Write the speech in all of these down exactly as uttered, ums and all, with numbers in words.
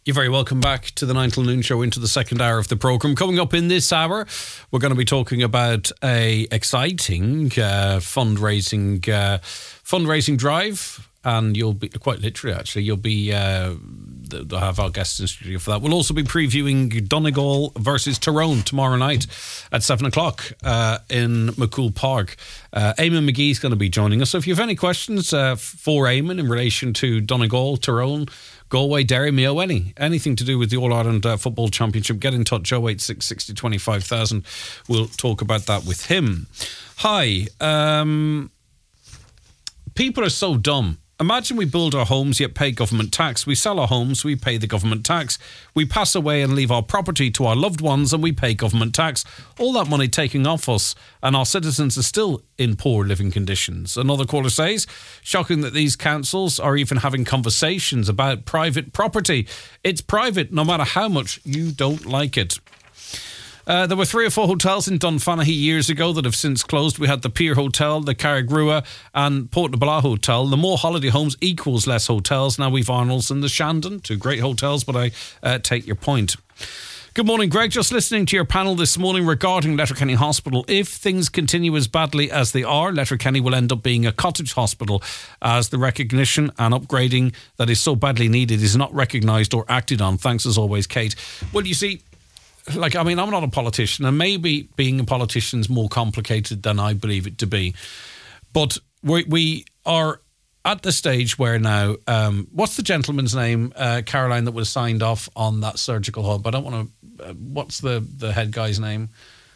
You're very welcome back to the nine till noon show, into the second hour of the programme. Coming up in this hour, we're going to be talking about a exciting uh, fundraising uh, fundraising drive. And you'll be, quite literally actually, you'll be, uh, they'll have our guests in studio for that. We'll also be previewing Donegal versus Tyrone tomorrow night at seven o'clock uh, in McCool Park. Uh, Eamon McGee's going to be joining us. So if you have any questions uh, for Eamon in relation to Donegal, Tyrone, Galway, Derry, Mayo, any, anything to do with the All-Ireland uh, Football Championship, get in touch, oh eight six, six oh, twenty-five thousand. We'll talk about that with him. Hi. Um, people are so dumb. Imagine we build our homes yet pay government tax. We sell our homes, we pay the government tax. We pass away and leave our property to our loved ones and we pay government tax. All that money taking off us, and our citizens are still in poor living conditions. Another caller says, shocking that these councils are even having conversations about private property. It's private no matter how much you don't like it. Uh, there were three or four hotels in Dunfanaghy years ago that have since closed. We had the Pier Hotel, the Carrigrua and Port na Bala Hotel. The more holiday homes equals less hotels. Now we've Arnold's and the Shandon, two great hotels, but I uh, take your point. Good morning, Greg. Just listening to your panel this morning regarding Letterkenny Hospital. If things continue as badly as they are, Letterkenny will end up being a cottage hospital, as the recognition and upgrading that is so badly needed is not recognised or acted on. Thanks as always, Kate. Well, you see, Like, I mean, I'm not a politician, and maybe being a politician is more complicated than I believe it to be. But we, we are at the stage where now, um, what's the gentleman's name, uh, Caroline, that was signed off on that surgical hub? I don't want to, uh, what's the, the head guy's name?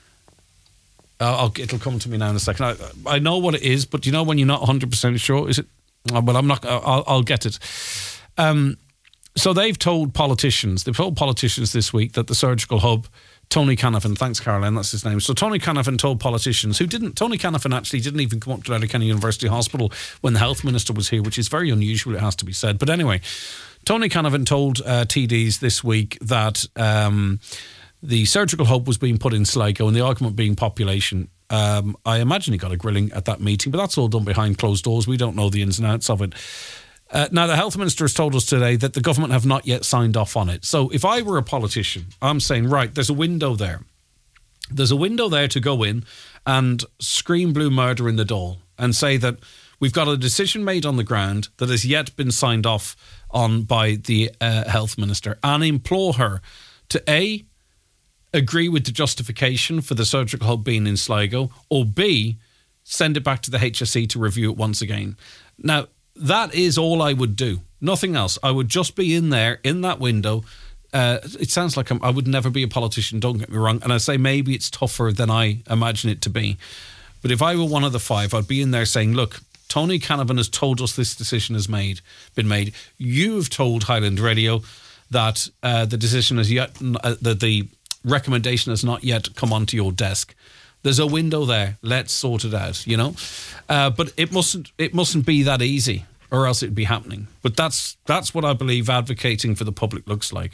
Uh, I'll, it'll come to me now in a second. I, I know what it is, but you know when you're not one hundred percent sure? Is it? Oh, well, I'm not, I'll, I'll get it. Um, So they've told politicians, they've told politicians this week that the surgical hub, Tony Canavan, thanks Caroline, that's his name. So Tony Canavan told politicians who didn't, Tony Canavan actually didn't even come up to Letterkenny University Hospital when the health minister was here, which is very unusual, it has to be said. But anyway, Tony Canavan told uh, T Ds this week that um, the surgical hub was being put in Sligo and the argument being population. Um, I imagine he got a grilling at that meeting, but that's all done behind closed doors. We don't know the ins and outs of it. Uh, now, the health minister has told us today that the government have not yet signed off on it. So if I were a politician, I'm saying, right, there's a window there. There's a window there to go in and scream blue murder in the Dáil and say that we've got a decision made on the ground that has yet been signed off on by the uh, health minister, and implore her to A, agree with the justification for the surgical hub being in Sligo, or B, send it back to the H S E to review it once again. Now, that is all I would do. Nothing else. I would just be in there, in that window. Uh, it sounds like I'm, I would never be a politician, don't get me wrong. And I say maybe it's tougher than I imagine it to be. But if I were one of the five, I'd be in there saying, look, Tony Canavan has told us this decision has made, been made. You've told Highland Radio that uh, the decision has yet, uh, that the recommendation has not yet come onto your desk. There's a window there. Let's sort it out, you know. Uh, but it mustn't. It mustn't be that easy, or else it'd be happening. But that's that's what I believe advocating for the public looks like.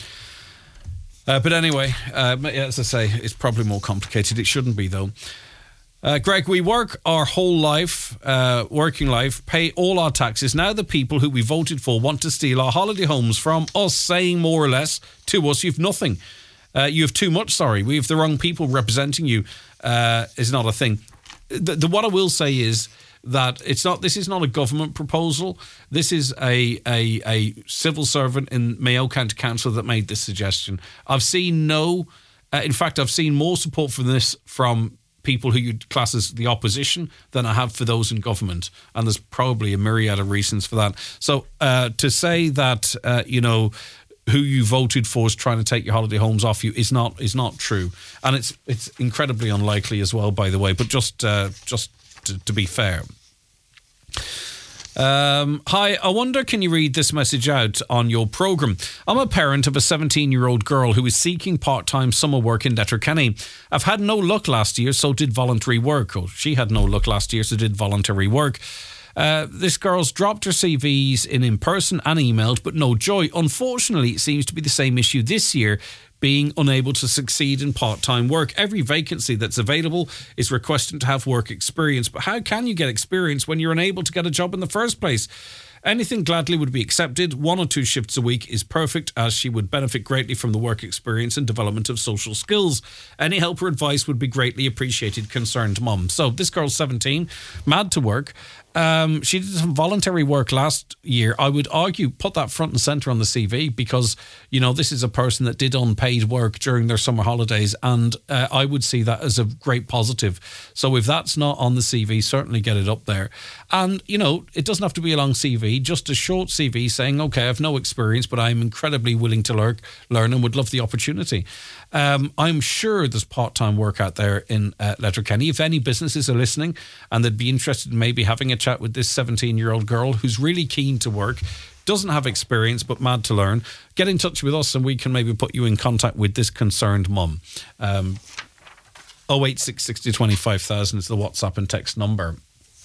Uh, but anyway, uh, as I say, it's probably more complicated. It shouldn't be, though. Uh, Greg, we work our whole life, uh, working life, pay all our taxes. Now the people who we voted for want to steal our holiday homes from us, saying more or less to us, you've nothing. Uh, you have too much, sorry. We have the wrong people representing you. Uh, is not a thing. The, the, what I will say is that it's not. This is not a government proposal. This is a a, a civil servant in Mayo County Council that made this suggestion. I've seen no. Uh, in fact, I've seen more support for this from people who you'd class as the opposition than I have for those in government, and there's probably a myriad of reasons for that. So uh, to say that uh, you know, who you voted for is trying to take your holiday homes off you is not is not true, and it's it's incredibly unlikely as well, by the way. But just uh, just to, to be fair. Um, hi, I wonder, can you read this message out on your programme? I'm a parent of a seventeen-year-old girl who is seeking part-time summer work in Letterkenny. I've had no luck last year, so did voluntary work. Oh, she had no luck last year, so did voluntary work. Uh, this girl's dropped her C Vs in in person and emailed, but no joy. Unfortunately, it seems to be the same issue this year, being unable to succeed in part-time work. Every vacancy that's available is requesting to have work experience. But how can you get experience when you're unable to get a job in the first place? Anything gladly would be accepted. One or two shifts a week is perfect, as she would benefit greatly from the work experience and development of social skills. Any help or advice would be greatly appreciated, concerned mum. So this girl's seventeen, mad to work. Um, she did some voluntary work last year. I would argue put that front and centre on the C V, because, you know, this is a person that did unpaid work during their summer holidays, and uh, I would see that as a great positive. So if that's not on the C V, certainly get it up there. And, you know, it doesn't have to be a long C V, just a short C V saying, okay, I have no experience, but I'm incredibly willing to learn, learn and would love the opportunity. Um, I'm sure there's part-time work out there in uh, Letterkenny. If any businesses are listening and they'd be interested in maybe having a chat with this seventeen-year-old girl who's really keen to work, doesn't have experience but mad to learn, get in touch with us and we can maybe put you in contact with this concerned mum. Um, oh eight six six oh twenty-five thousand is the WhatsApp and text number.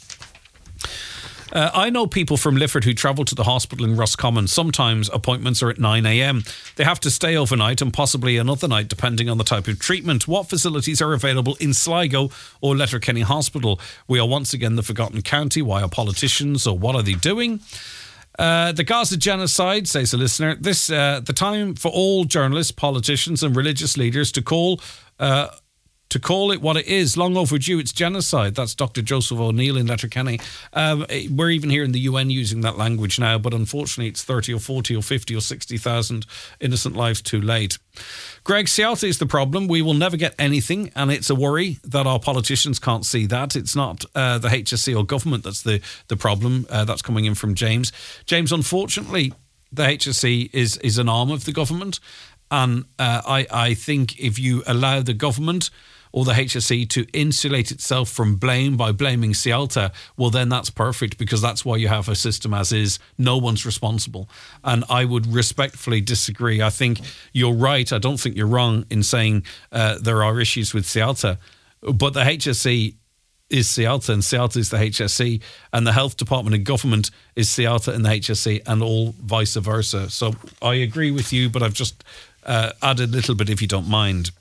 Uh, I know people from Lifford who travel to the hospital in Roscommon. Sometimes appointments are at nine a.m. They have to stay overnight and possibly another night depending on the type of treatment. What facilities are available in Sligo or Letterkenny Hospital? We are once again the forgotten county. Why are politicians, or what are they doing? Uh, the Gaza genocide, says a listener, this uh, the time for all journalists, politicians and religious leaders to call... Uh, To call it what it is, long overdue. It's genocide. That's Doctor Joseph O'Neill in Letterkenny. Um, we're even here in the U N using that language now, but unfortunately it's thirty or forty or fifty or sixty thousand innocent lives too late. Greg, Cialta is the problem. We will never get anything, and it's a worry that our politicians can't see that. It's not uh, the H S C or government that's the, the problem. Uh, that's coming in from James. James, unfortunately, the H S C is, is an arm of the government, and uh, I, I think if you allow the government or the H S C to insulate itself from blame by blaming Cialta, well, then that's perfect, because that's why you have a system as is. No one's responsible. And I would respectfully disagree. I think you're right. I don't think you're wrong in saying uh, there are issues with Cialta. But the H S C is Cialta and Cialta is the H S C, and the health department and government is Cialta and the H S C, and all vice versa. So I agree with you, but I've just uh, added a little bit, if you don't mind.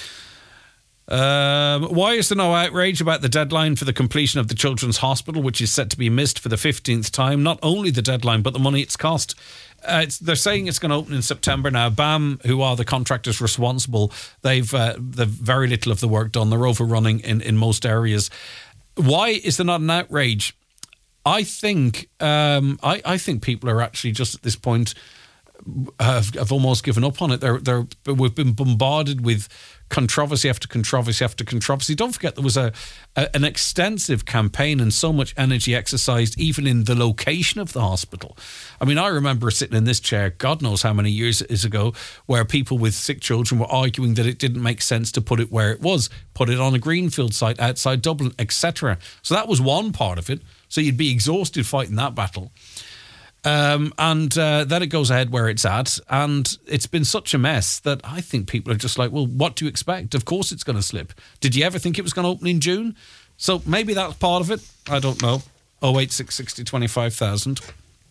Um, why is there no outrage about the deadline for the completion of the Children's Hospital, which is set to be missed for the fifteenth time? Not only the deadline, but the money it's cost. Uh, it's, they're saying it's going to open in September now. B A M, who are the contractors responsible, they've, uh, they've very little of the work done. They're overrunning in, in most areas. Why is there not an outrage? I think um, I, I think people are actually just at this point have, have almost given up on it. They're, they're, we've been bombarded with controversy after controversy after controversy. Don't forget there was a, a an extensive campaign and so much energy exercised even in the location of the hospital. I mean, I remember sitting in this chair, God knows how many years it is ago, where people with sick children were arguing that it didn't make sense to put it where it was, put it on a greenfield site outside Dublin, et cetera. So that was one part of it. So you'd be exhausted fighting that battle. Um, and uh, then it goes ahead where it's at, and it's been such a mess that I think people are just like, well, what do you expect? Of course it's going to slip. Did you ever think it was going to open in June? So maybe that's part of it. I don't know. oh eight six six oh twenty-five thousand.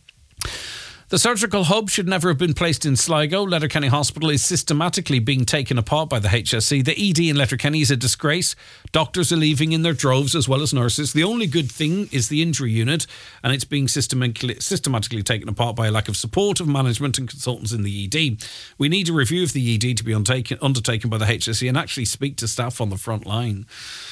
The surgical hub should never have been placed in Sligo. Letterkenny Hospital is systematically being taken apart by the H S C. The E D in Letterkenny is a disgrace. Doctors are leaving in their droves, as well as nurses. The only good thing is the injury unit, and it's being systematically, systematically taken apart by a lack of support of management and consultants in the E D. We need a review of the E D to be undertaken, undertaken by the H S C and actually speak to staff on the front line.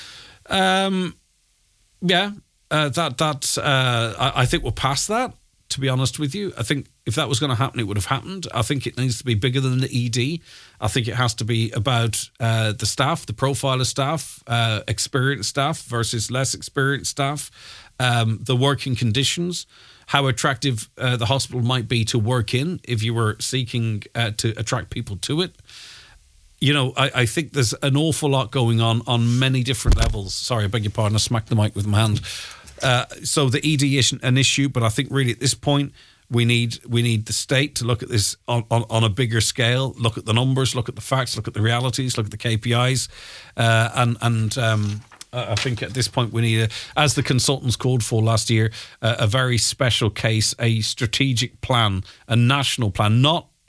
Um, yeah, uh, that that uh, I, I think we're past that. To be honest with you, I think if that was going to happen, it would have happened. I think it needs to be bigger than the E D. I think it has to be about uh, the staff, the profile of staff, uh, experienced staff versus less experienced staff, um, the working conditions, how attractive uh, the hospital might be to work in if you were seeking uh, to attract people to it. You know, I, I think there's an awful lot going on on many different levels. Sorry, I beg your pardon, I smacked the mic with my hand. Uh, so the E D isn't an issue, but I think really at this point we need we need the state to look at this on, on, on a bigger scale, look at the numbers, look at the facts, look at the realities, look at the K P Is, uh, and and um, I think at this point we need, a, as the consultants called for last year, uh, a very special case, a strategic plan, a national plan, not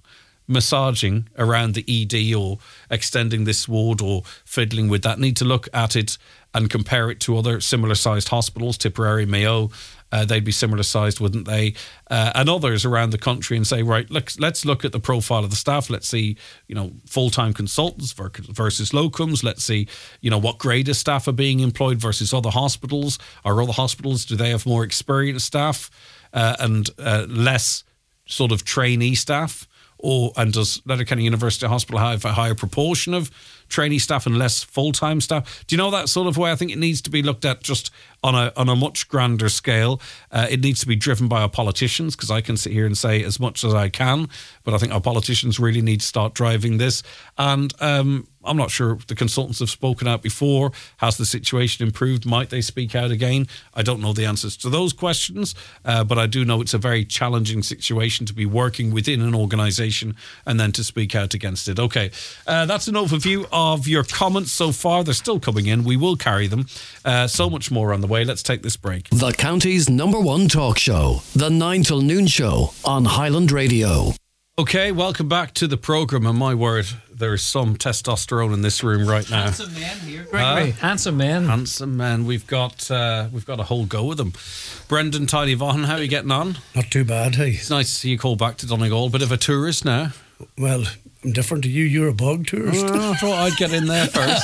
massaging around the E D or extending this ward or fiddling with that need to look at it and compare it to other similar-sized hospitals, Tipperary, Mayo. Uh, they'd be similar-sized, wouldn't they? Uh, and others around the country, and say, right, let's let's look at the profile of the staff. Let's see, you know, full-time consultants versus locums. Let's see, you know, what grade of staff are being employed versus other hospitals. Are other hospitals, do they have more experienced staff uh, and uh, less sort of trainee staff? Or and does Letterkenny University Hospital have a higher proportion of trainee staff and less full-time staff? Do you know that sort of way? I think it needs to be looked at just on a on a much grander scale. Uh, it needs to be driven by our politicians, because I can sit here and say as much as I can, but I think our politicians really need to start driving this. And um, I'm not sure if the consultants have spoken out before. Has the situation improved? Might they speak out again? I don't know the answers to those questions, uh, but I do know it's a very challenging situation to be working within an organisation and then to speak out against it. Okay, uh, that's an overview of your comments so far. They're still coming in. We will carry them. Uh, so much more on the way. Let's take this break. The county's number one talk show, The nine till Noon Show on Highland Radio. Okay, welcome back to the programme. And my word, there is some testosterone in this room right now. Handsome men here, Gregory. Uh, handsome men. Handsome men. We've got uh, we've got a whole go with them. Brendan Tiny Vaughan, how are you getting on? Not too bad, hey. It's nice to see you call back to Donegal. Bit of a tourist now. Well, I'm different to you. You're a bog tourist. Oh, I thought I'd get in there first.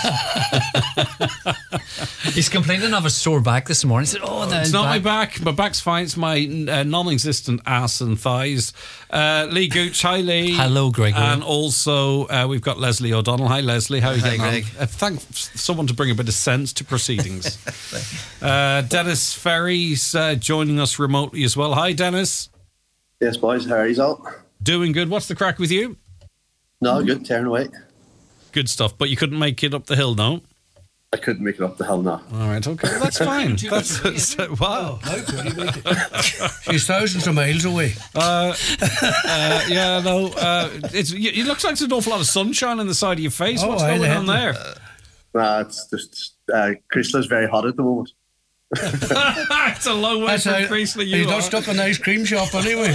He's complaining of a sore back this morning. He said, oh, no, it's not back. my back. My back's fine. It's my uh, non-existent ass and thighs. Uh, Lee Gooch. Hi, Lee. Hello, Gregory. And also, uh, we've got Leslie O'Donnell. Hi, Leslie. How are you Hi, getting Greg. on? Uh, thank someone to bring a bit of sense to proceedings. uh, Dennis Ferry's uh, joining us remotely as well. Hi, Dennis. Yes, boys. How are you all? Doing good. What's the crack with you? No, good. Tearing away. Good stuff. But you couldn't make it up the hill, no? I couldn't make it up the hill now. All right, okay. Well, that's fine. that's, that's wow. How could you make it? She's thousands of miles away. Uh, uh, yeah, no. Uh, it's, it looks like there's an awful lot of sunshine on the side of your face. Oh, What's I going know. on there? Nah, it's just uh, Chrysler's very hot at the moment. It's a long way That's from how- Chrysler. You He's are. not stuck in the ice cream shop anyway.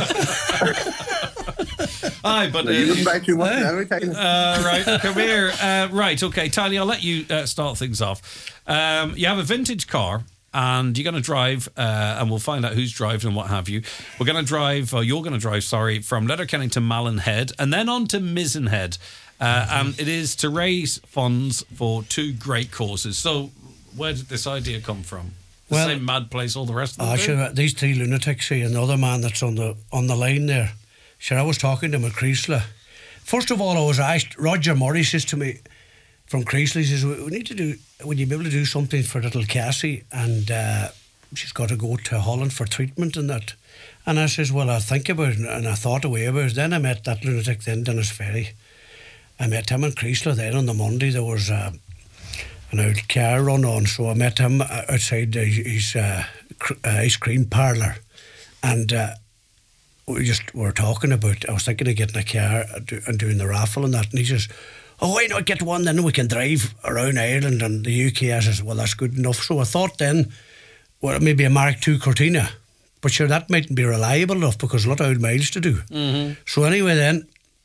Aye, but uh, You wouldn't buy too much Hey. anyway, Tiny. uh, right, come here. Uh, right, okay, Tiny, I'll let you uh, start things off. Um, you have a vintage car, and you're going to drive, uh, and we'll find out who's driving and what have you. We're going to drive, or you're going to drive, sorry, from Letterkenny to Mallinhead, and then on to Mizenhead. Uh, and it is to raise funds for two great causes. So, where did this idea come from? The Well, same mad place all the rest of Ah, them do? sure, these three lunatics here and the other man that's on the on the line there. Sure, I was talking to him at Chrysler. First of all, I was asked, Roger Murray says to me from Chrysler, he says, we we need to do, would you be able to do something for little Cassie? And uh, she's got to go to Holland for treatment and that. And I says, well, I'll think about it. And I thought away about it. Then I met that lunatic then, Dennis Ferry. I met him in Chrysler then on the Monday. There was uh, an old car run on, so I met him outside his, his uh, cr- uh, ice cream parlour. And uh, we just were talking about, I was thinking of getting a car and do- and doing the raffle and that. And he says, oh, why not get one, then we can drive around Ireland and the U K. I says, well, that's good enough. So I thought then, well, maybe a Mark two Cortina. But sure, that mightn't be reliable enough because a lot of old miles to do. Mm-hmm. So anyway then,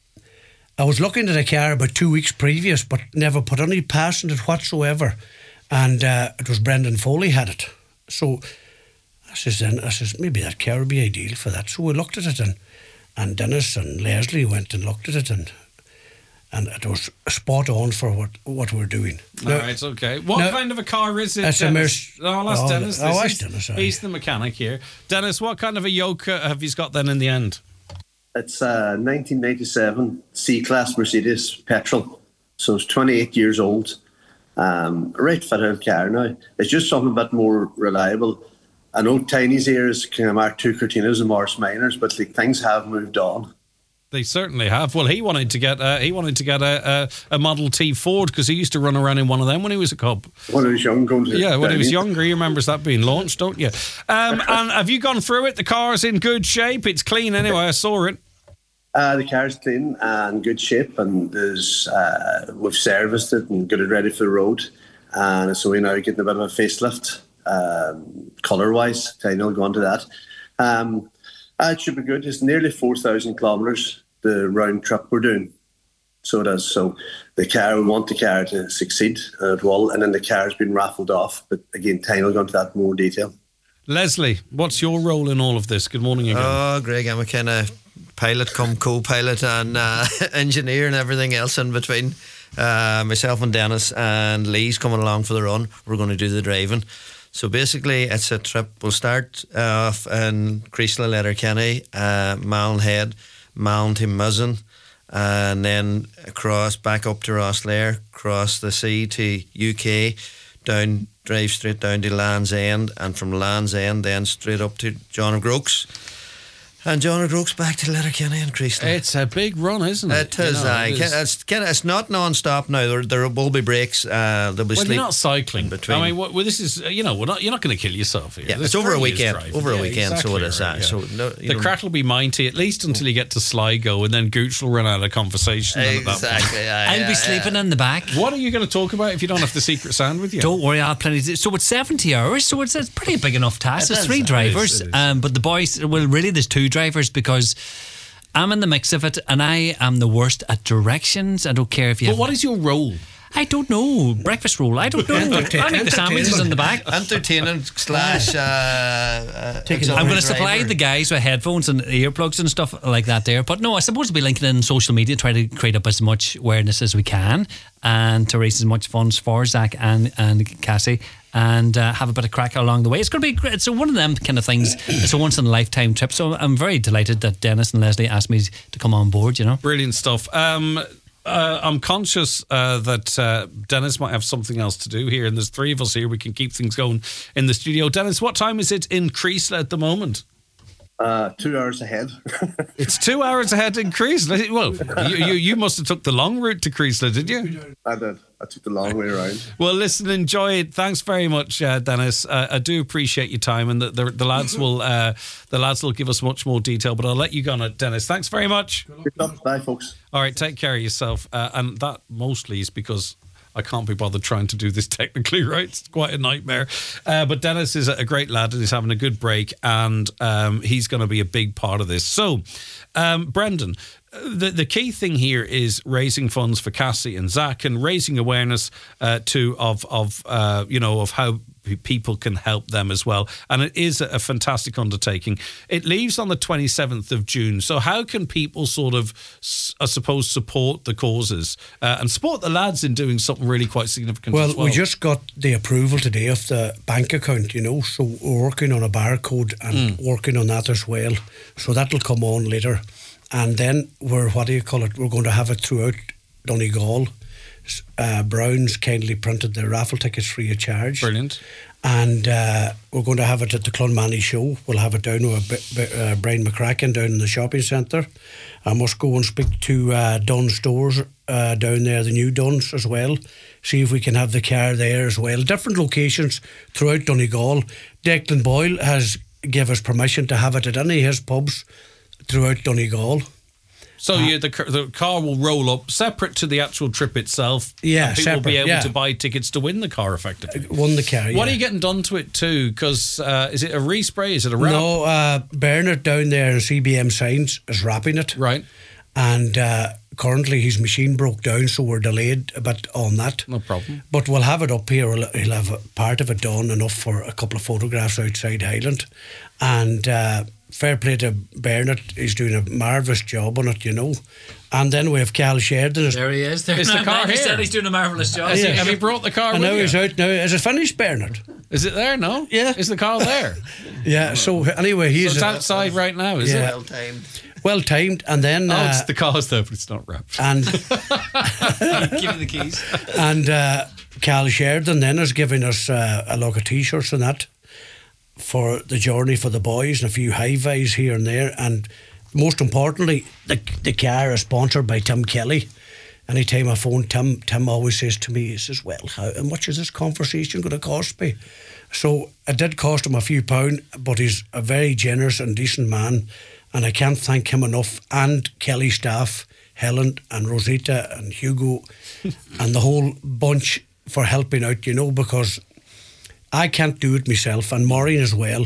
I was looking at a car about two weeks previous, but never put any past in it whatsoever. And uh, it was Brendan Foley had it. So I says then, I says, maybe that car would be ideal for that. So we looked at it, and, and Dennis and Leslie went and looked at it, and and it was spot on for what, what we're doing. All Now- right, okay. What now- kind of a car is it? It's a Dennis? Merc- Oh, I'll ask Oh, Dennis. oh, This ask is- Dennis, aye. He's the mechanic here. Dennis, what kind of a yoke uh, have you got then in the end? It's a nineteen ninety-seven C-Class Mercedes petrol. So it's twenty-eight years old. Um, a right fit old car now. It's just something a bit more reliable. I know Tiny's here is kind of Mark two Cortinas and Morris Minors, but like, things have moved on. They certainly have. Well, he wanted to get uh, he wanted to get a, a, a Model T Ford because he used to run around in one of them when he was a cub. When I was young, going to Yeah, when he was Downey. younger, he remembers that being launched, don't you? Um, and have you gone through it? The car's in good shape. It's clean anyway. I saw it. Uh, the car's clean and good shape, and there's uh, we've serviced it and got it ready for the road. And so we're now getting a bit of a facelift, um, colour-wise. Tiny will go on to that. Um, uh, it should be good. It's nearly four thousand kilometres the round trip we're doing. So it is. So the car, we want the car to succeed, and it will. And then the car has been raffled off. But again, Tyne will go into that in more detail. Leslie, what's your role in all of this? Good morning again. Oh, Greg, I'm a kind of pilot come co-pilot and uh, engineer and everything else in between. Uh, myself and Dennis and Lee's coming along for the run. We're going to do the driving. So basically, it's a trip. We'll start off in Creeslough, Letterkenny, uh, Malin Head, Malin to Mizzen, and then across back up to Rosslare, across the sea to U K, down, drive straight down to Land's End, and from Land's End then straight up to John O'Groats. And John O'Groats back to Letterkenny and Creeslough. It's a big run, isn't it? It is. You know, I it is. it's, kinda, it's not non-stop now. There, there will be breaks. Uh, there'll be Well, sleep you're not cycling. in between. I mean, what, well, this is, uh, you know, we're not, you're not going to kill yourself here. Yeah, This it's over a really is weekend. driving. Over a Yeah, weekend, so it exactly is. right, uh, yeah. So no, you the know- crack will be mighty, at least until you get to Sligo, and then Gooch will run out of conversation. then at that point. Exactly. aye, I'll aye, be sleeping in the back. What are you going to talk about if you don't have the secret sound with you? Don't worry, I'll have plenty. To, so it's seventy hours, so it's a pretty big enough task. It There's is, three it is, drivers, it is. Um, but the boys, well, really, there's two drivers because I'm in the mix of it, and I am the worst at directions. I don't care if you. But have, what is your role? I don't know. Breakfast roll. I don't know. I make the sandwiches in the back. Entertaining slash. Uh, uh, Take it I'm going to driver. supply the guys with headphones and earplugs and stuff like that there. But no, I suppose we'll be linking in social media, try to create up as much awareness as we can and to raise as much funds for Zach and, and Cassie and uh, have a bit of crack along the way. It's going to be great. It's one of them kind of things. It's a once in a lifetime trip. So I'm very delighted that Dennis and Leslie asked me to come on board, you know. Brilliant stuff. Um, uh, I'm conscious uh, that uh, Dennis might have something else to do here, and there's three of us here. We can keep things going in the studio. Dennis, what time is it in Creeslough at the moment? Uh, two hours ahead. It's two hours ahead in Creeslough. Well, you, you, you must have took the long route to Creeslough, did you? I did. I took the long way around. Well, listen, enjoy it. Thanks very much, uh, Dennis. Uh, I do appreciate your time, and the, the, the lads will uh, the lads will give us much more detail. But I'll let you go on it, Dennis. Thanks very much. Bye, folks. All right, take care of yourself. Uh, and that mostly is because I can't be bothered trying to do this technically right. It's quite a nightmare. Uh, but Dennis is a great lad and he's having a good break, and um, he's going to be a big part of this. So, um, Brendan, the the key thing here is raising funds for Cassie and Zach and raising awareness uh, to of of uh, you know of how people can help them as well. And it is a fantastic undertaking. It leaves on the twenty-seventh of June. So how can people sort of, I suppose, support the causes uh, and support the lads in doing something really quite significant Well, as well? we just got the approval today of the bank account, you know, so we're working on a barcode and Mm. working on that as well. So that'll come on later. And then we're, what do you call it, we're going to have it throughout Donegal. Uh, Browns kindly printed the raffle tickets free of charge. Brilliant. And uh, we're going to have it at the Clonmany show. We'll have it down with B- B- uh, Brian McCracken down in the shopping centre. I must go and speak to uh, Dunn Stores uh, down there, the new Dunn's as well. See if we can have the car there as well. Different locations throughout Donegal. Declan Boyle has give us permission to have it at any of his pubs throughout Donegal. So you, the, car- the car will roll up separate to the actual trip itself. Yeah, and people will be separate, able yeah. to buy tickets to win the car effectively. Won the car, yeah. What are you getting done to it too? Because uh, is it a respray? Is it a wrap? No, uh, Bernard down there in C B M Signs is wrapping it. Right. And uh, currently his machine broke down, so we're delayed a bit on that. No problem. But we'll have it up here. We'll, he'll have a part of it done, enough for a couple of photographs outside Highland. And uh, fair play to Bernard. He's doing a marvellous job on it, you know. And then we have Cal Sheridan. There he is. There. Is the car He here? said he's doing a marvellous job. Has he- Yeah. have you brought the car And with now you? he's out now. Is it finished, Bernard? Is it there? No. Yeah. Is the car there? Yeah, so anywee, So he's it's uh, outside right now, is Yeah. it? Well timed. well timed. And then... Oh, Uh, it's the car's there, but it's not wrapped. and Give me the keys. and uh, Cal Sheridan then is giving us uh, a lot of T-shirts and that for the journey for the boys and a few high-vis here and there. And most importantly, the the car is sponsored by Tim Kelly. Anytime I phone Tim, Tim always says to me, he says, well, how and much is this conversation going to cost me? So it did cost him a few pound, but he's a very generous and decent man, and I can't thank him enough, and Kelly staff, Helen and Rosita and Hugo and the whole bunch for helping out, you know, because I can't do it myself, and Maureen as well,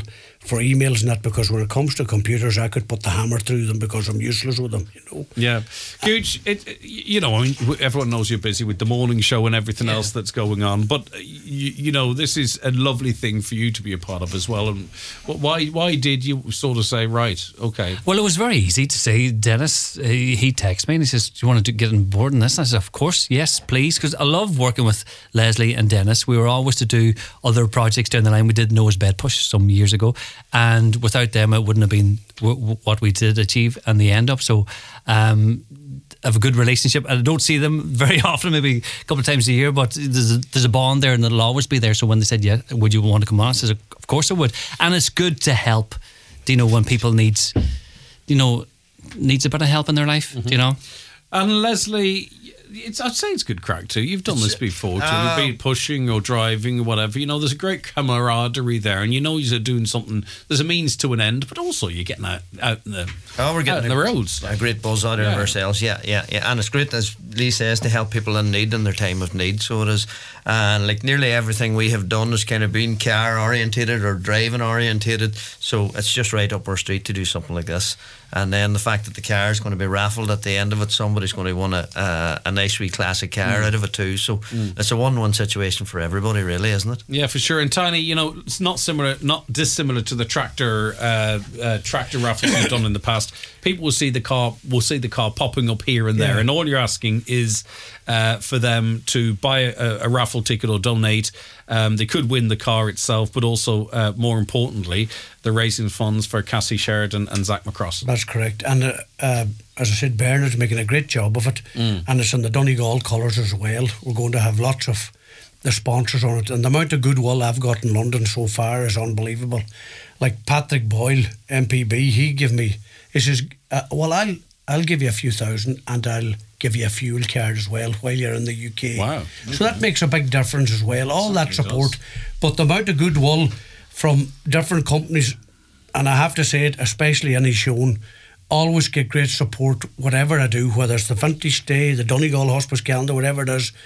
for emails and that, because when it comes to computers, I could put the hammer through them because I'm useless with them, you know. Yeah. Gooch, it, it, you know, I mean, everyone knows you're busy with the morning show and everything yeah. else that's going on, but, you, you know, this is a lovely thing for you to be a part of as well. And why why did you sort of say, right, okay? Well, it was very easy to say, Dennis, he, he texted me and he says, do you want to get on board in this? And I said, of course, yes, please, because I love working with Leslie and Dennis. We were always to do other projects down the line. We did Noah's Bed Push some years ago, and without them it wouldn't have been w- w- what we did achieve and the end up. So um, I have a good relationship. I don't see them very often, maybe a couple of times a year, but there's a, there's a bond there and it'll always be there. So when they said, yeah, would you want to come on? I said, of course I would. And it's good to help, do you know, when people needs, you know, needs a bit of help in their life, mm-hmm. do you know? And Leslie, it's, I'd say it's good crack too. You've done this before too, uh, be it pushing or driving or whatever. You know, there's a great camaraderie there, and you know you're doing something. There's a means to an end, but also you're getting out, out in the oh, we're getting out in the roads. A great buzz out yeah. of ourselves, yeah, yeah, yeah. And it's great, as Lee says, to help people in need in their time of need. So it is, and like nearly everything we have done has kind of been car orientated or driving orientated. So it's just right up our street to do something like this. And then the fact that the car is going to be raffled at the end of it, somebody's going to want a uh, a nice wee classic car mm. out of it too. So mm. it's a one-one situation for everybody, really, isn't it? Yeah, for sure. And Tiny, you know, it's not similar, not dissimilar to the tractor uh, uh, tractor raffles you've done in the past. People will see the car, will see the car popping up here and there, yeah. and all you're asking is uh, for them to buy a, a raffle ticket or donate. Um, they could win the car itself, but also, uh, more importantly, they're raising funds for Cassie Sheridan and Zach McCross. That's correct. And uh, uh, as I said, Bernard's making a great job of it. Mm. And it's in the Donegal colours as well. We're going to have lots of the sponsors on it. And the amount of goodwill I've got in London so far is unbelievable. Like Patrick Boyle, M P B, he gave me, he says, uh, well, I'll, I'll give you a few thousand and I'll give you a fuel card as well while you're in the U K. Wow. So that makes a big difference as well, all that support. Does. But the amount of goodwill from different companies, and I have to say it, especially in Shown, always get great support, whatever I do, whether it's the Vintage Day, the Donegal Hospice calendar, whatever it is,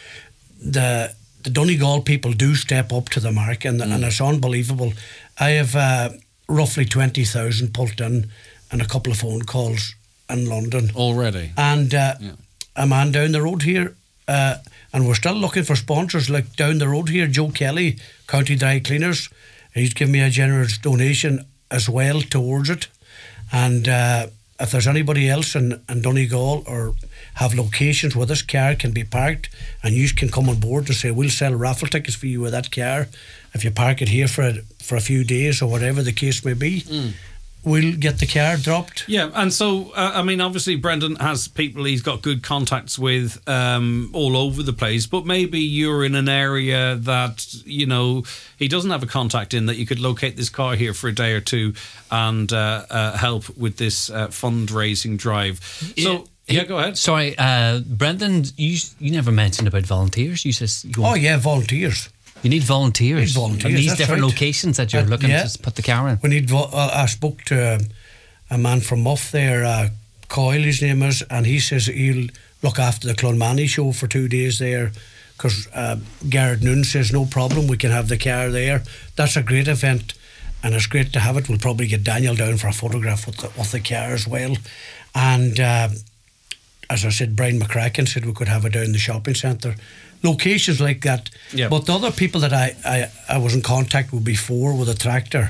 the the Donegal people do step up to the mark, and, mm. and it's unbelievable. I have uh, roughly twenty thousand pulled in and a couple of phone calls in London. Already? And uh, yeah. a man down the road here, uh, and we're still looking for sponsors, like down the road here, Joe Kelly, County Dry Cleaners. He's given me a generous donation as well towards it. And uh, if there's anybody else in, in Donegal or have locations where this car can be parked and you can come on board and say, we'll sell raffle tickets for you with that car if you park it here for a, for a few days or whatever the case may be. Mm. We'll get the car dropped. Yeah, and so, uh, I mean, obviously Brendan has people he's got good contacts with um, all over the place, but maybe you're in an area that, you know, he doesn't have a contact in, that you could locate this car here for a day or two and uh, uh, help with this uh, fundraising drive. So, yeah, yeah, go ahead. Sorry, uh, Brendan, you you never mentioned about volunteers. You said you want- Oh, yeah, volunteers. You need volunteers. Need volunteers. And these that's different right. locations that you're uh, looking yeah. to put the car in. We need. Vo- uh, I spoke to um, a man from Muff there, uh, Coyle, his name is, and he says he'll look after the Clonmany show for two days there, because uh, Garrett Noon says no problem, we can have the car there. That's a great event, and it's great to have it. We'll probably get Daniel down for a photograph with the, with the car as well, and uh, as I said, Brian McCracken said we could have it down in the shopping centre. Locations like that. Yeah. But the other people that I, I, I was in contact with before with a tractor,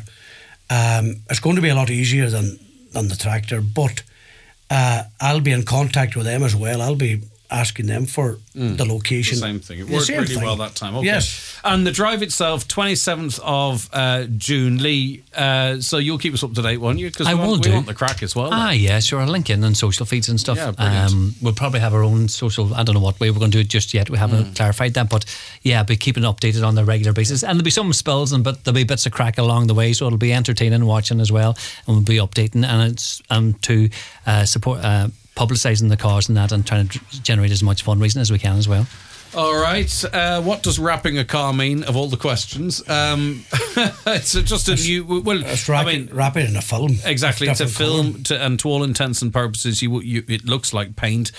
um, it's going to be a lot easier than, than the tractor, but uh, I'll be in contact with them as well. I'll be asking them for mm. the location. The same thing. It worked really thing. well that time. Okay. Yes. And the drive itself, twenty-seventh of uh, June. Lee, uh, so you'll keep us up to date, won't you? Because I we, will want, do. we want the crack as well. Ah, then. yeah, sure. I'll link in on social feeds and stuff. Yeah, brilliant. Um, we'll probably have our own social, I don't know what way we're going to do it just yet. We haven't mm. clarified that. But yeah, I'll be keeping updated on a regular basis. And there'll be some spills, and but there'll be bits of crack along the way. So it'll be entertaining watching as well. And we'll be updating. And it's um, to uh, support... Uh, publicising the cars and that, and trying to generate as much fundraising as we can as well. All right. Uh, what does wrapping a car mean, of all the questions? Um, it's just a new... Well, it's wrap, I mean, wrap it in a film. Exactly. It's a film, to, and to all intents and purposes, you, you it looks like paint.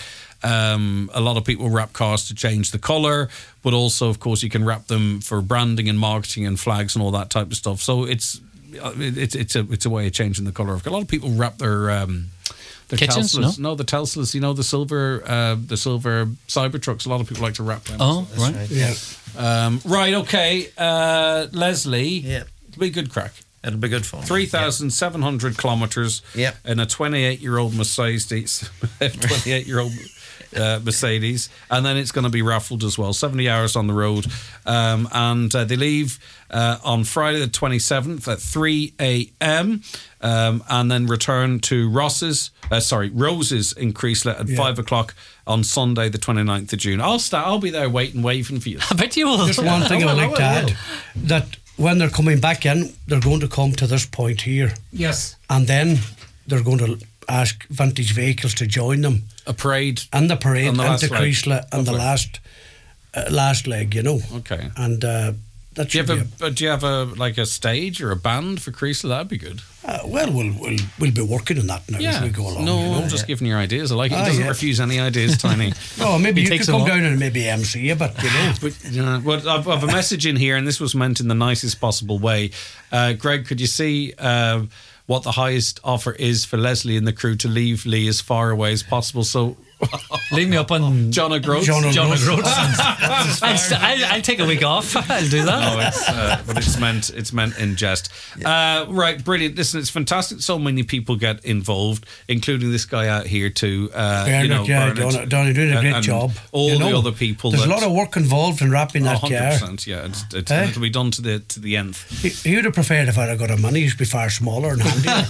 Um, a lot of people wrap cars to change the colour, but also, of course, you can wrap them for branding and marketing and flags and all that type of stuff. So it's it's it's a it's a way of changing the colour of. A lot of people wrap their um, their Kitchens, Teslas. no? no, the Teslas. You know, the silver uh, the silver Cybertrucks. A lot of people like to wrap them. Oh, right. right. Yeah. Um, right. Okay. Uh, Leslie. Yeah. It'll be good crack. It'll be good fun. Three thousand seven hundred kilometres. Yep. In a twenty-eight-year-old Mercedes. twenty-eight-year-old. Uh, Mercedes, and then it's going to be raffled as well. seventy hours on the road, um, and uh, they leave uh, on Friday the twenty-seventh at three a.m. Um, and then return to Ross's, uh, sorry, Rose's in Creaslet at Yeah. five o'clock on Sunday the twenty-ninth of June. I'll start. I'll be there waiting, waving for you. I bet you will. Just one thing I would like to add, that when they're coming back in, they're going to come to this point here, Yes, and then they're going to ask vintage vehicles to join them a parade. and the parade On the and last the leg. Creaslet and the Lovely. last uh, last leg, you know. Okay. And uh, that Do you should have be a? uh, Do you have a like a stage or a band for Creaslet? That'd be good. a, uh, well, we'll we'll we'll be working on that now as we go along. No, you know? I'm just giving you ideas. I like it. He Ah, doesn't yeah. refuse any ideas, Tiny. Oh, maybe He you takes could them come all. down and maybe M C a bit, you know. But, you know, well, I've, I've a message in here, and this was meant in the nicest possible way. Uh, Greg, could you see uh, what the highest offer is for Leslie and the crew to leave Lee as far away as possible? So, Leave me up on John O'Groats. John John O'Groats. O'Groats. I'll, st- I'll, I'll take a week off. I'll do that. No, it's, uh, but it's meant it's meant in jest. Uh, right, brilliant. Listen, it's fantastic. So many people get involved, including this guy out here too. Uh, Bernard, you know, yeah, Bernard, Donny, Donny doing a and- great and job. All you the know. other people. There's that, a lot of work involved in wrapping that one hundred car. percent. Yeah, it's, it's, Eh? it'll be done to the to the nth. He, he would have preferred if I'd have got a money, he'd be far smaller and handier.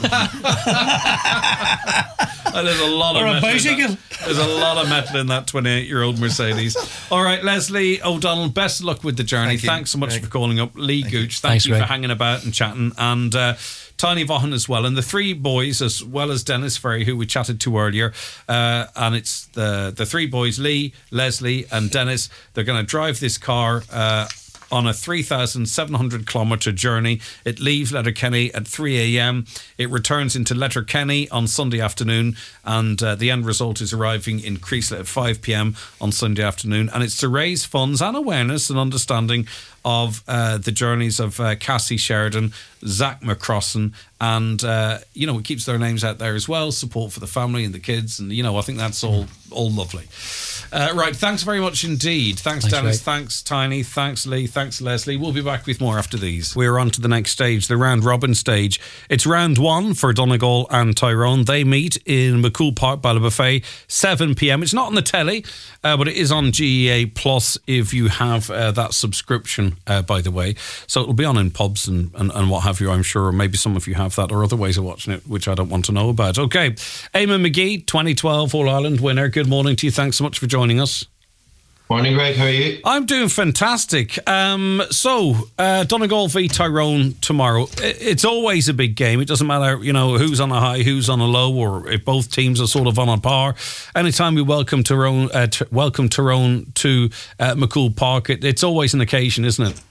And there's a lot of Or a metal in bicycle. that- There's a lot of metal in that twenty-eight-year-old Mercedes. All right, Leslie O'Donnell, best of luck with the journey. Thank you. Thanks so much Thank for calling up. Lee Thank Gooch, you. thank Thanks, you for Greg. hanging about and chatting. And uh, Tiny Vaughan as well. And the three boys, as well as Dennis Ferry, who we chatted to earlier. Uh, and it's the, the three boys, Lee, Leslie, and Dennis. They're going to drive this car Uh, on a three thousand seven hundred kilometre journey. It leaves Letterkenny at three a.m. It returns into Letterkenny on Sunday afternoon, and uh, the end result is arriving in Creaslet at five p.m. on Sunday afternoon. And it's to raise funds and awareness and understanding of uh, the journeys of uh, Cassie Sheridan, Zach McCrossan, and uh, you know, it keeps their names out there as well. Support for the family and the kids, and you know, I think that's all all lovely. Uh, right, thanks very much indeed. Thanks, Thanks, Dennis. Ray. Thanks, Tiny. Thanks, Lee. Thanks, Leslie. We'll be back with more after these. We're on to the next stage, the round robin stage. It's round one for Donegal and Tyrone. They meet in McCool Park, Ballybofey, seven p.m. It's not on the telly, uh, but it is on G E A Plus if you have uh, that subscription, uh, by the way. So it'll be on in pubs and, and, and what have you, I'm sure. Or maybe some of you have that, or other ways of watching it, which I don't want to know about. Okay, Eamon McGee, twenty twelve All-Ireland winner. Good morning to you. Thanks so much for joining us. Morning, Greg. How are you? I'm doing fantastic. Um, so, uh, Donegal v Tyrone tomorrow. I- It's always a big game. It doesn't matter, you know, who's on a high, who's on a low, or if both teams are sort of on a par. Anytime we welcome Tyrone, uh, t- welcome Tyrone to uh, McCool Park, it, it's always an occasion, isn't it?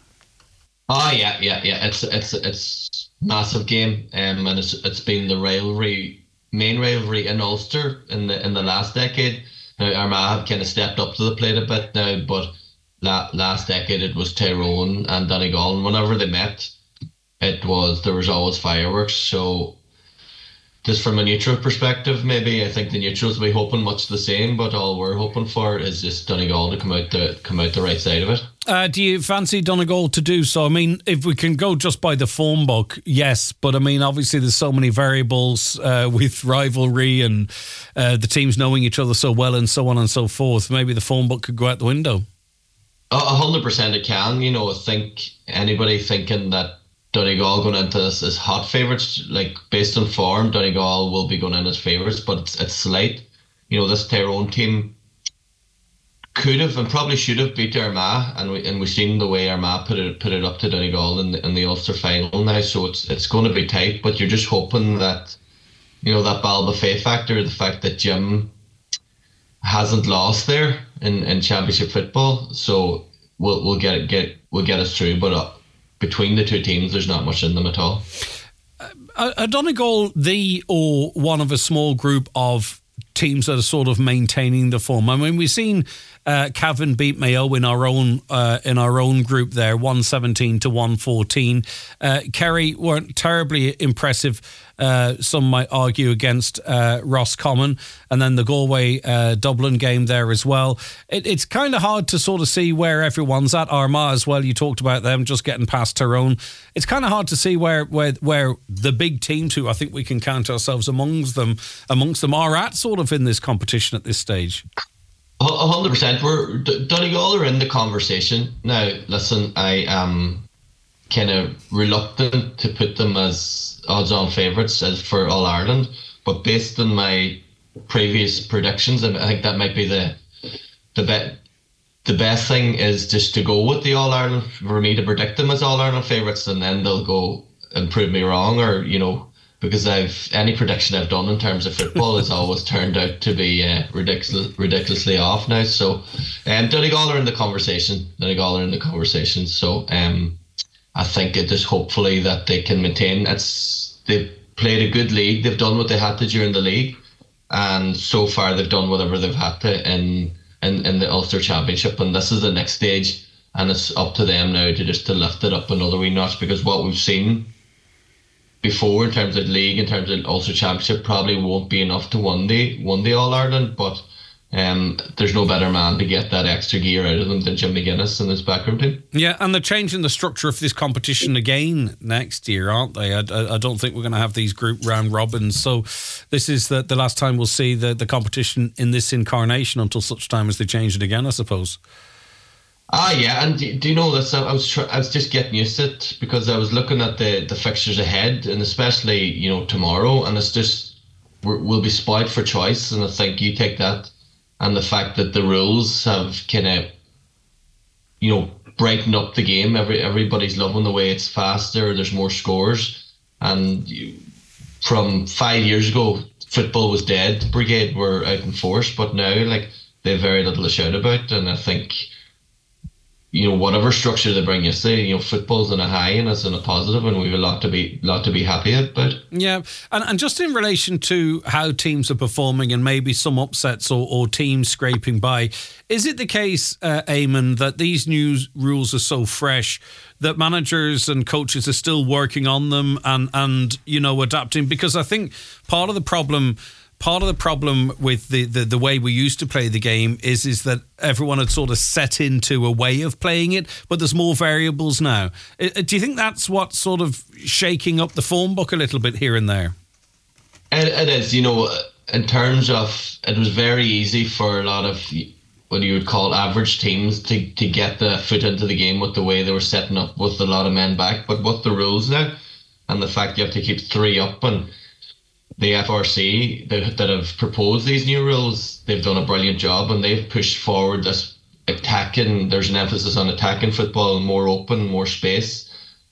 Oh yeah, yeah, yeah. It's it's it's massive game, um, and it's it's been the rivalry, main rivalry in Ulster in the in the last decade. Now Armagh have kind of stepped up to the plate a bit now, but la- last decade it was Tyrone and Donegal, and whenever they met, it was there was always fireworks. So, just from a neutral perspective, maybe I think the neutrals will be hoping much the same, but all we're hoping for is just Donegal to come out the come out the right side of it. Uh, do you fancy Donegal to do so? I mean, if we can go just by the form book, yes. But I mean, obviously, there's so many variables uh, with rivalry and uh, the teams knowing each other so well and so on and so forth. Maybe the form book could go out the window. A hundred percent it can. You know, I think anybody thinking that Donegal going into this as hot favourites, like based on form, Donegal will be going in as favourites, but it's it's slight. You know, this Tyrone team could have and probably should have beat Armagh, and we and we've seen the way Armagh put it put it up to Donegal in the, in the Ulster final now. So it's it's going to be tight, but you're just hoping that, you know, that Ballybofey factor, the fact that Jim hasn't lost there in, in Championship football, so we'll we'll get get we'll get us through. But uh, between the two teams, there's not much in them at all. Are Donegal the or one of a small group of teams that are sort of maintaining the form. I mean, we've seen uh, Cavan beat Mayo in our own uh, in our own group there, one seventeen to one fourteen. Uh, Kerry weren't terribly impressive. Uh, some might argue against uh, Roscommon, and then the Galway uh, Dublin game there as well. It, it's kind of hard to sort of see where everyone's at. Armagh as well. You talked about them just getting past Tyrone. It's kind of hard to see where where where the big teams, who I think we can count ourselves amongst them, amongst them, are at sort of in this competition at this stage. A hundred percent. We're D- Donegal are in the conversation now. Listen, I am kind of reluctant to put them as odds-on favourites as for All Ireland, but based on my previous predictions, I think that might be the the bet. The best thing is just to go with the All Ireland, for me to predict them as All Ireland favourites, and then they'll go and prove me wrong, or you know, because I've any prediction I've done in terms of football has always turned out to be uh, ridiculous, ridiculously off now. So, um, Donegal are in the conversation. Donegal are in the conversation. So, um. I think it is hopefully that they can maintain. It's they've played a good league. They've done what they had to during the league, and so far they've done whatever they've had to in in, in the Ulster Championship. And this is the next stage, and it's up to them now to just to lift it up another wee notch, because what we've seen before in terms of league, in terms of Ulster Championship, probably won't be enough to win the win the All Ireland, but. Um, there's no better man to get that extra gear out of them than Jim McGuinness and his backroom team. Yeah, and they're changing the structure of this competition again next year, aren't they? I, I, I don't think we're going to have these group round robins. So this is the, the last time we'll see the, the competition in this incarnation until such time as they change it again, I suppose. Ah, yeah, and do, do you know this? I was tr- I was just getting used to it, because I was looking at the, the fixtures ahead, and especially, you know, tomorrow, and it's just, we're, we'll be spoiled for choice, and I think you take that. And the fact that the rules have kind of, you know, brightened up the game. Every everybody's loving the way it's faster. There's more scores. And you, from five years ago, football was dead. Brigade were out in force, but now, like, they have very little to shout about. And I think, you know, whatever structure they bring yesterday, you know, football's on a high and it's on a positive, and we've a lot to be lot to be happy about. Yeah, and and just in relation to how teams are performing and maybe some upsets or, or teams scraping by, is it the case, uh, Eamon, that these new rules are so fresh that managers and coaches are still working on them and and you know adapting? Because I think part of the problem. Part of the problem with the, the, the way we used to play the game is is that everyone had sort of set into a way of playing it, but there's more variables now. Do you think that's what's sort of shaking up the form book a little bit here and there? It, it is, you know, in terms of, it was very easy for a lot of what you would call average teams to, to get the foot into the game with the way they were setting up with a lot of men back. But with the rules now, and the fact you have to keep three up, and the F R C that, that have proposed these new rules, they've done a brilliant job, and they've pushed forward this attacking. There's an emphasis on attacking football, more open, more space.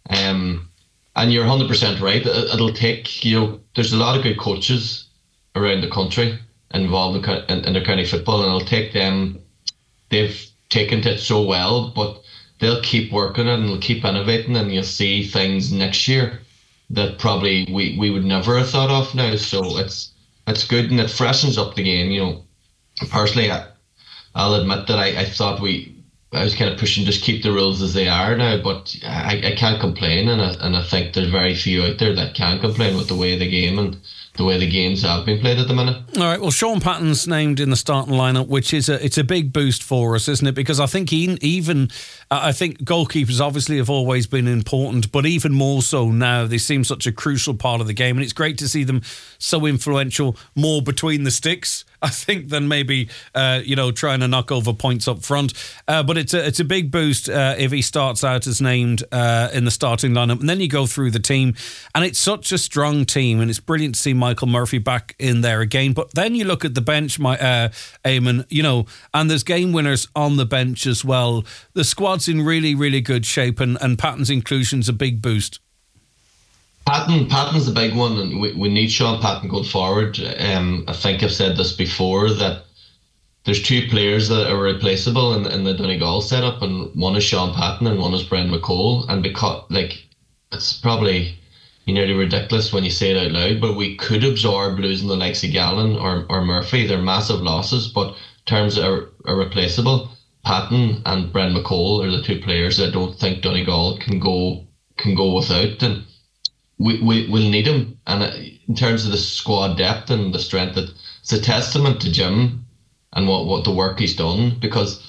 Um, and you're one hundred percent right. It, it'll take, you know, there's a lot of good coaches around the country involved in, in, in their county football, and it'll take them, they've taken to it so well, but they'll keep working it and they'll keep innovating, and you'll see things next year that probably we, we would never have thought of now. So it's it's good, and it freshens up the game. You know, personally, I, I'll admit that I, I thought we, I was kind of pushing just keep the rules as they are now, but I, I can't complain, and I, and I think there's very few out there that can complain with the way the game and the way the games have been played at the minute. All right, well, Sean Patton's named in the starting lineup, which is a it's a big boost for us, isn't it? Because I think he, even uh, I think goalkeepers obviously have always been important, but even more so now. They seem such a crucial part of the game, and it's great to see them so influential, more between the sticks, I think, than maybe uh, you know trying to knock over points up front. Uh, but it's a it's a big boost uh, if he starts out as named uh, in the starting lineup, and then you go through the team, and it's such a strong team, and it's brilliant to see Michael Murphy back in there again. But then you look at the bench, my uh, Eamon, you know, and there's game winners on the bench as well. The squad's in really, really good shape, and, and Patton's inclusion's a big boost. Patton, Patton's the big one, and we, we need Sean Patton going forward. Um, I think I've said this before, that there's two players that are replaceable in, in the Donegal setup, and one is Sean Patton and one is Brendan McCole. And because, like, it's probably, nearly ridiculous when you say it out loud, but we could absorb losing the likes of Gallen or, or Murphy. They're massive losses, but in terms of irreplaceable, Patton and Bren McCole are the two players that I don't think Donegal can go can go without, and we, we, we'll need them. And in terms of the squad depth and the strength, that it's a testament to Jim and what, what the work he's done, because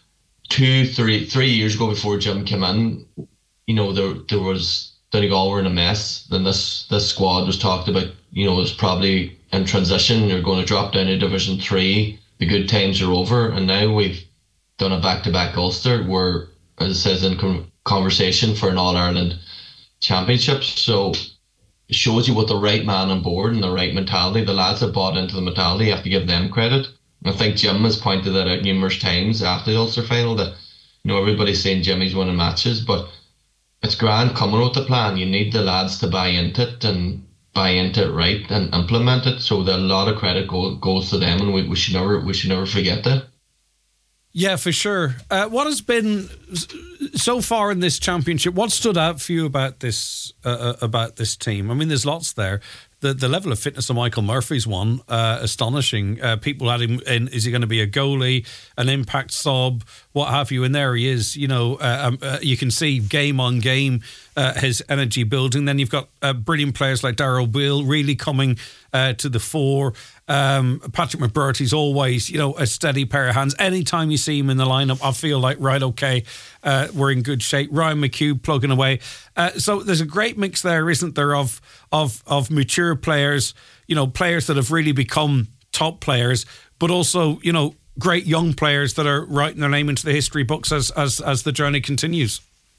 two, three, three years ago before Jim came in, you know, there there was Donegal were in a mess. Then this this squad was talked about, you know, it's probably in transition. You're going to drop down to Division Three. The good times are over, and now we've done a back-to-back Ulster. We're, as it says, in con- conversation for an All-Ireland Championship. So it shows you what the right man on board and the right mentality. The lads have bought into the mentality. You have to give them credit. And I think Jim has pointed that out numerous times after the Ulster final, that, you know, everybody's saying Jimmy's winning matches, but it's grand coming with the plan. You need the lads to buy into it and buy into it right and implement it. So that a lot of credit go, goes to them, and we, we should never we should never forget that. Yeah, for sure. Uh, what has been so far in this championship? What stood out for you about this uh, about this team? I mean, there's lots there. The the level of fitness of Michael Murphy's one, uh, astonishing. Uh, people had him in. Is he going to be a goalie, an impact sub, what have you? And there he is. You know, uh, um, uh, you can see game on game uh, his energy building. Then you've got uh, brilliant players like Darrell Beale really coming uh, to the fore. Um, Patrick McBurty's always, you know, a steady pair of hands. Anytime you see him in the lineup, I feel like, right, okay, uh, we're in good shape. Ryan McHugh plugging away. Uh, so there's a great mix there, isn't there, of of of mature players, you know, players that have really become top players, but also, you know, great young players that are writing their name into the history books as as as the journey continues.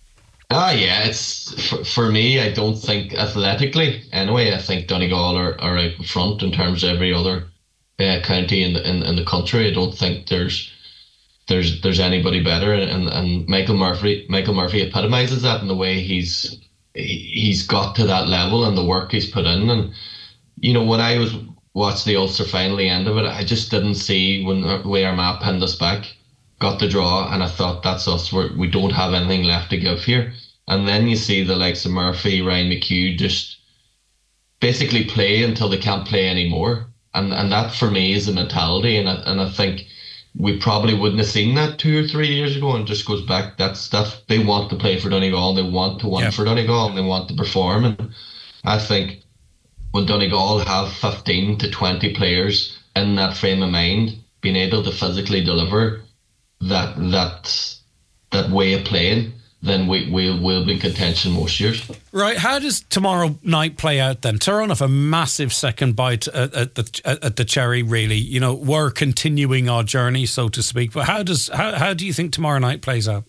Ah, yeah, it's for, for me. I don't think athletically, anyway. I think Donegal are, are out in front in terms of every other uh, county in the in, in the country. I don't think there's there's there's anybody better, and and Michael Murphy Michael Murphy epitomises that in the way he's he's got to that level and the work he's put in. And you know, when I was watching the Ulster final, the end of it, I just didn't see when the way Armagh pinned us back, got the draw, and I thought, that's us. We're, we don't have anything left to give here. And then you see the likes of Murphy, Ryan McHugh just basically play until they can't play anymore. And and that for me is the mentality. And I, and I think we probably wouldn't have seen that two or three years ago. And it just goes back. That's that's they want to play for Donegal. They want to win yeah. for Donegal, and they want to perform. And I think when Donegal have fifteen to twenty players in that frame of mind, being able to physically deliver that that that way of playing, then we, we'll, we'll be in contention most years. Right, how does tomorrow night play out then? Tyrone have a massive second bite at, at the at the cherry, really. You know, we're continuing our journey, so to speak. But how does how, how do you think tomorrow night plays out?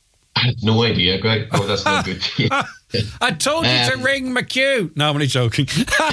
I had no idea, Greg. Oh, that's not good. I told you um, to ring McHugh. No, I'm only joking.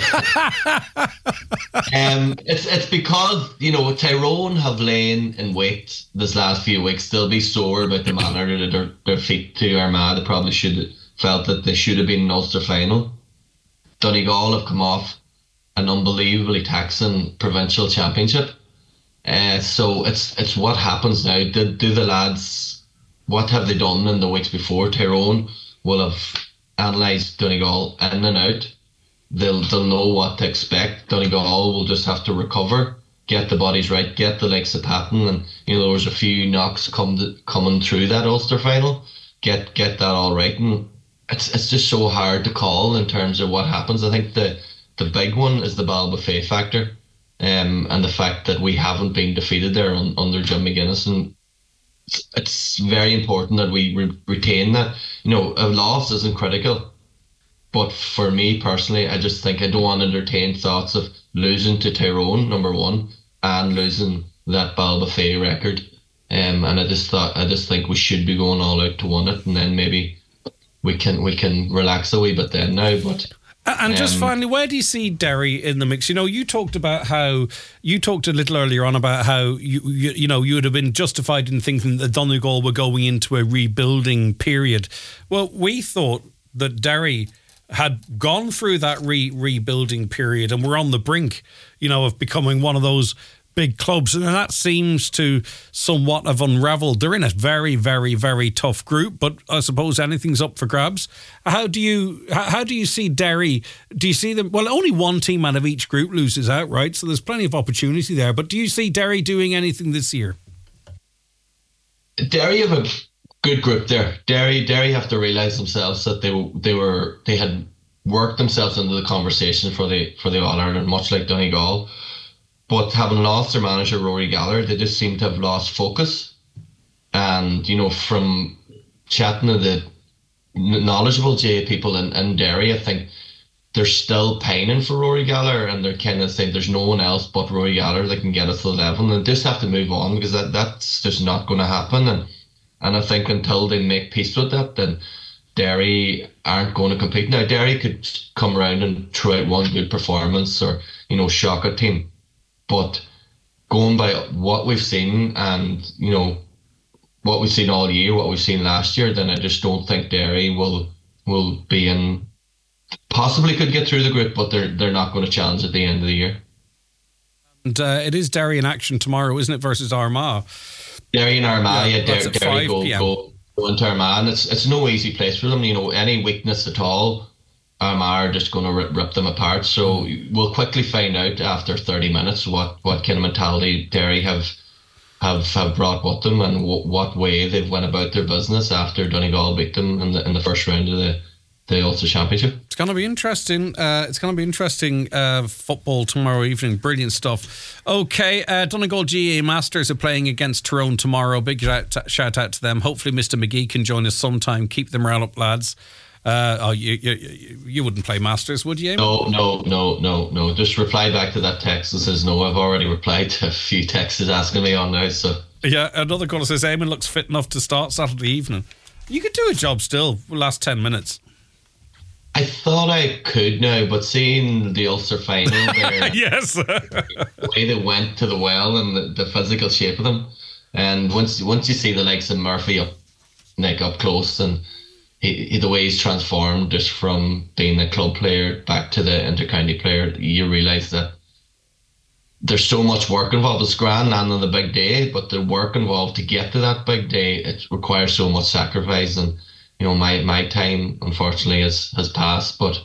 um, it's it's because, you know, Tyrone have lain in wait this last few weeks. They'll be sore about the manner that their, their feet to Armagh. They probably should have felt that they should have been in Ulster final. Donegal have come off an unbelievably taxing provincial championship. Uh, so it's it's what happens now. Do, do the lads... What have they done in the weeks before? Tyrone will have analysed Donegal in and out. They'll they'll know what to expect. Donegal will just have to recover, get the bodies right, get the likes of Patton, and you know there was a few knocks come to, coming through that Ulster final. Get get that all right, and it's it's just so hard to call in terms of what happens. I think the the big one is the Ballybofey factor, um, and the fact that we haven't been defeated there on, under Jim McGuinness, and it's very important that we re- retain that. You know, a loss isn't critical, but for me personally, I just think I don't want to entertain thoughts of losing to Tyrone, number one, and losing that Ballybofey record. Um, and I just thought, I just think we should be going all out to win it, and then maybe we can we can relax a wee bit then now. But and just um, finally, where do you see Derry in the mix? You know, you talked about how you talked a little earlier on about how you you, you know you would have been justified in thinking that Donegal were going into a rebuilding period. Well, we thought that Derry had gone through that re- rebuilding period and were on the brink, you know, of becoming one of those big clubs, and that seems to somewhat have unravelled. They're in a very, very, very tough group, but I suppose anything's up for grabs. How do you how do you see Derry? Do you see them? Well, only one team out of each group loses outright, so there's plenty of opportunity there. But do you see Derry doing anything this year? Derry have a good group there. Derry, Derry have to realise themselves that they they were they had worked themselves into the conversation for the for the All Ireland, much like Donegal. But having lost their manager Rory Gallagher, they just seem to have lost focus. And you know, from chatting to the knowledgeable J A people in, in Derry, I think they're still pining for Rory Gallagher, and they're kind of saying there's no one else but Rory Gallagher that can get us to the level, and they just have to move on because that that's just not going to happen. And and I think until they make peace with that, then Derry aren't going to compete. Now, Derry could come around and throw out one good performance or, you know, shock a team. But going by what we've seen and, you know, what we've seen all year, what we've seen last year, then I just don't think Derry will will be in, possibly could get through the group, but they're, they're not going to challenge at the end of the year. And uh, it is Derry in action tomorrow, isn't it, versus Armagh? Derry and Armagh, yeah, yeah Derry, Derry go, go, go into Armagh, and it's, it's no easy place for them. You know, any weakness at all, Armagh are just going to rip, rip them apart. So mm. we'll quickly find out after thirty minutes what, what kind of mentality Derry have have have brought with them and w- what way they've went about their business after Donegal beat them in the in the first round of the the Ulster Championship. It's going to be interesting. Uh, it's going to be interesting uh, football tomorrow evening. Brilliant stuff. Okay, uh, Donegal G A A Masters are playing against Tyrone tomorrow. Big shout, shout out to them. Hopefully Mister McGee can join us sometime. Keep the morale up, lads. Uh, oh, you, you you wouldn't play Masters, would you? No, no, no, no, no. Just reply back to that text that says no. I've already replied to a few texts asking me on now. So yeah, another caller says Eamon looks fit enough to start Saturday evening. You could do a job still. Last ten minutes. I thought I could now, but seeing the Ulster final there, yes, the way they went to the well and the, the physical shape of them, and once once you see the likes of Murphy up, like up close, and he, he, the way he's transformed just from being a club player back to the intercounty player, you realise that there's so much work involved. It's grand and on the big day, but the work involved to get to that big day, it requires so much sacrifice. And you know, my, my time, unfortunately, has, has passed, but...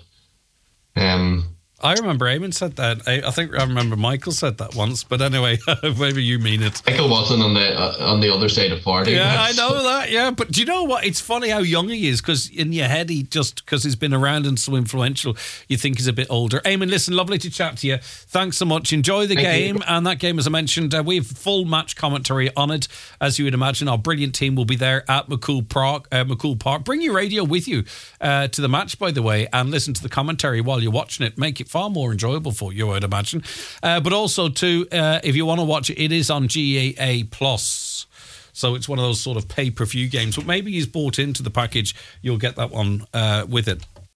Um, I remember Eamon said that. I, I think I remember Michael said that once, but anyway, maybe you mean it. Michael wasn't on the uh, on the other side of forty. Yeah, I know that, yeah. But do you know what? It's funny how young he is, because in your head, he just, because he's been around and so influential, you think he's a bit older. Eamon, listen, lovely to chat to you. Thanks so much. Enjoy the Thank game. You. And that game, as I mentioned, uh, we have full match commentary on it. As you would imagine, our brilliant team will be there at McCool Park. Uh, McCool Park. Bring your radio with you uh, to the match, by the way, and listen to the commentary while you're watching it. Make it far more enjoyable for you, I'd imagine. Uh, but also, too, uh, if you want to watch it, it is on G A A Plus. So it's one of those sort of pay-per-view games. But maybe he's bought into the package. You'll get that one uh, with it.